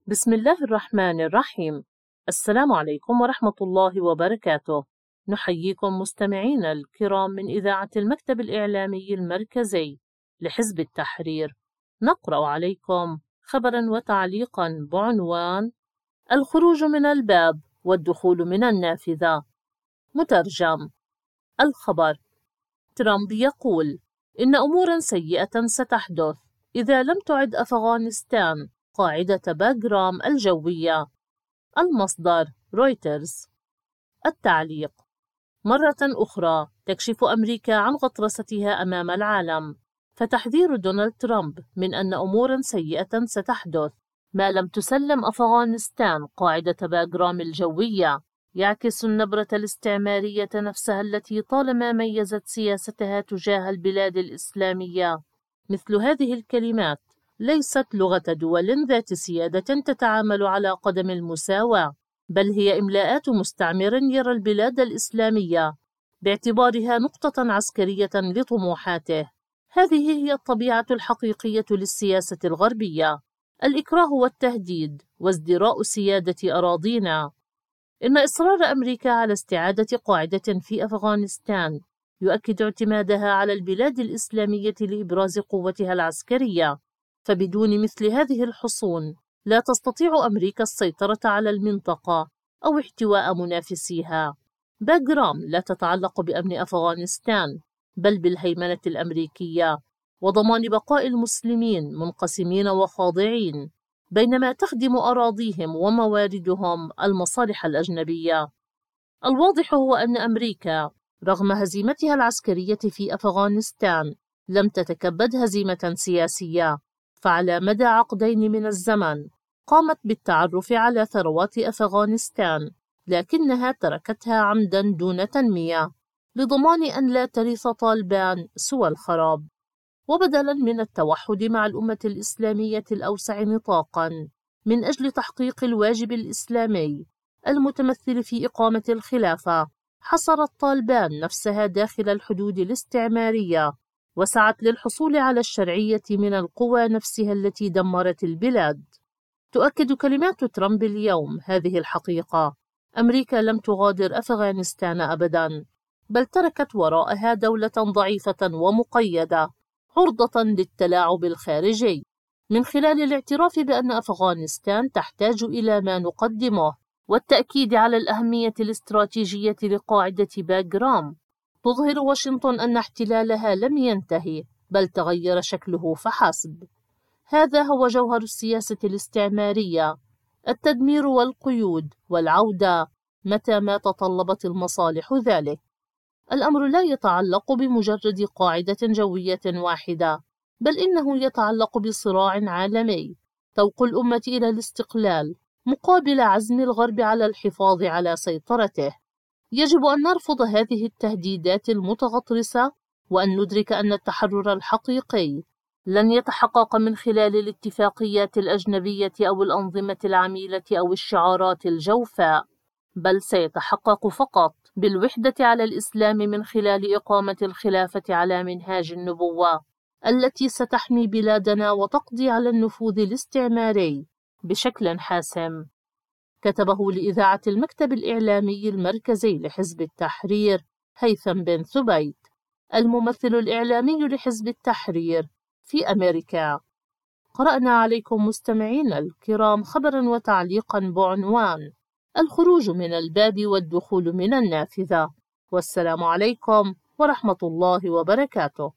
بسم الله الرحمن الرحيم. السلام عليكم ورحمة الله وبركاته. نحييكم مستمعينا الكرام من إذاعة المكتب الإعلامي المركزي لحزب التحرير. نقرأ عليكم خبرا وتعليقا بعنوان: الخروج من الباب والدخول من النافذة. مترجم. الخبر: ترامب يقول إن أمورا سيئة ستحدث إذا لم تعد أفغانستان قاعدة باغرام الجوية. المصدر: رويترز. التعليق: مرة أخرى تكشف أمريكا عن غطرستها أمام العالم، فتحذير دونالد ترامب من أن أمورا سيئة ستحدث ما لم تسلم أفغانستان قاعدة باغرام الجوية يعكس النبرة الاستعمارية نفسها التي طالما ميزت سياستها تجاه البلاد الإسلامية. مثل هذه الكلمات ليست لغة دول ذات سيادة تتعامل على قدم المساواة، بل هي إملاءات مستعمر يرى البلاد الإسلامية باعتبارها نقطة عسكرية لطموحاته. هذه هي الطبيعة الحقيقية للسياسة الغربية: الإكراه والتهديد وازدراء سيادة أراضينا. إن إصرار أمريكا على استعادة قاعدة في أفغانستان يؤكد اعتمادها على البلاد الإسلامية لإبراز قوتها العسكرية، فبدون مثل هذه الحصون لا تستطيع أمريكا السيطرة على المنطقة أو احتواء منافسيها. باغرام لا تتعلق بأمن أفغانستان، بل بالهيمنة الأمريكية وضمان بقاء المسلمين منقسمين وخاضعين، بينما تخدم أراضيهم ومواردهم المصالح الأجنبية. الواضح هو أن أمريكا رغم هزيمتها العسكرية في أفغانستان لم تتكبد هزيمة سياسية، فعلى مدى عقدين من الزمن قامت بالتعرف على ثروات أفغانستان، لكنها تركتها عمدا دون تنمية لضمان أن لا ترث طالبان سوى الخراب. وبدلا من التوحد مع الأمة الإسلامية الأوسع نطاقا من أجل تحقيق الواجب الإسلامي المتمثل في إقامة الخلافة، حصرت طالبان نفسها داخل الحدود الاستعمارية وسعت للحصول على الشرعية من القوى نفسها التي دمرت البلاد. تؤكد كلمات ترامب اليوم هذه الحقيقة: أمريكا لم تغادر أفغانستان أبدا، بل تركت وراءها دولة ضعيفة ومقيدة عرضة للتلاعب الخارجي، من خلال الاعتراف بأن أفغانستان تحتاج إلى ما نقدمه والتأكيد على الأهمية الاستراتيجية لقاعدة باغرام. تظهر واشنطن أن احتلالها لم ينتهي، بل تغير شكله فحسب. هذا هو جوهر السياسة الاستعمارية: التدمير والقيود والعودة متى ما تطلبت المصالح ذلك. الأمر لا يتعلق بمجرد قاعدة جوية واحدة، بل إنه يتعلق بصراع عالمي توق الأمة إلى الاستقلال مقابل عزم الغرب على الحفاظ على سيطرته. يجب أن نرفض هذه التهديدات المتغطرسة، وأن ندرك أن التحرر الحقيقي لن يتحقق من خلال الاتفاقيات الأجنبية أو الأنظمة العميلة أو الشعارات الجوفاء، بل سيتحقق فقط بالوحدة على الإسلام من خلال إقامة الخلافة على منهاج النبوة التي ستحمي بلادنا وتقضي على النفوذ الاستعماري بشكل حاسم. كتبه لإذاعة المكتب الإعلامي المركزي لحزب التحرير هيثم بن ثبيت، الممثل الإعلامي لحزب التحرير في أمريكا. قرأنا عليكم مستمعين الكرام خبرا وتعليقا بعنوان: الخروج من الباب والدخول من النافذة. والسلام عليكم ورحمة الله وبركاته.